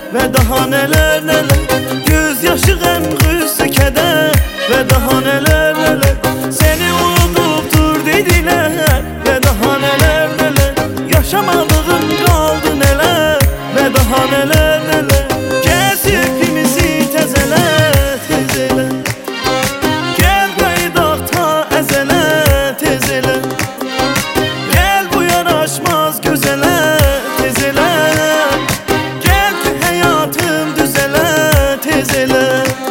ve daha neler neler. Gözyaşı gəm qüssü keder ve daha neler neler. Seni unutup dur dediler ve daha neler neler. Yaşamadığım kaldı neler ve daha neler neler. Kesip imizi tezele tezele. Gel qayıdaq ta əzələ tezele. Gel bu yaraşmaz gözələ tezele. Gel ki hayatım düzele tezele.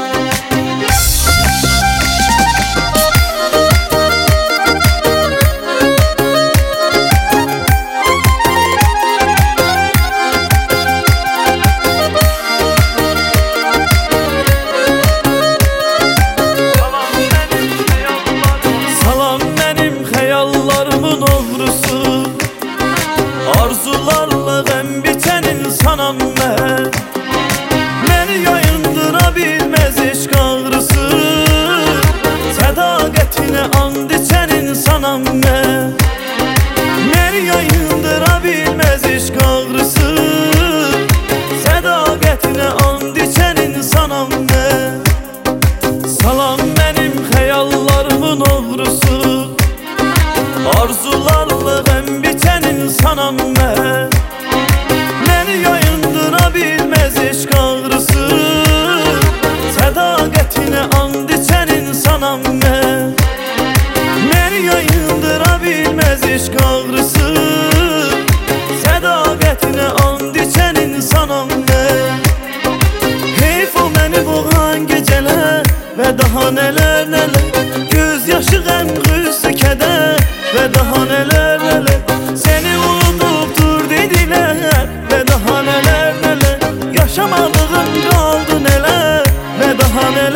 Xəyallarımın oğrusu, arzularla qəm bitən insanam mən. Məni yayındıra bilməz eşq ağrısı, sədaqətinə and içən insanam mən. Məni yayındıra bilməz eşq ağrısı, sədaqətinə and içən insanam mən. Salam mənim xəyallarımın oğrusu, arzularla qəm bitən insanam mən. Məni yayındıra bilməz eşq ağrısı, sədaqətinə and içən insanam mən. Məni yayındıra bilməz eşq ağrısı, sədaqətinə and içən insanam mən. Heyf o məni boğan gecələr və daha nelər nelər. Gözyaşı qəm qüssü kədər ve daha neler neler. Seni unutup dur dediler ve daha neler neler. Yaşamadığım kaldı neler ve daha neler.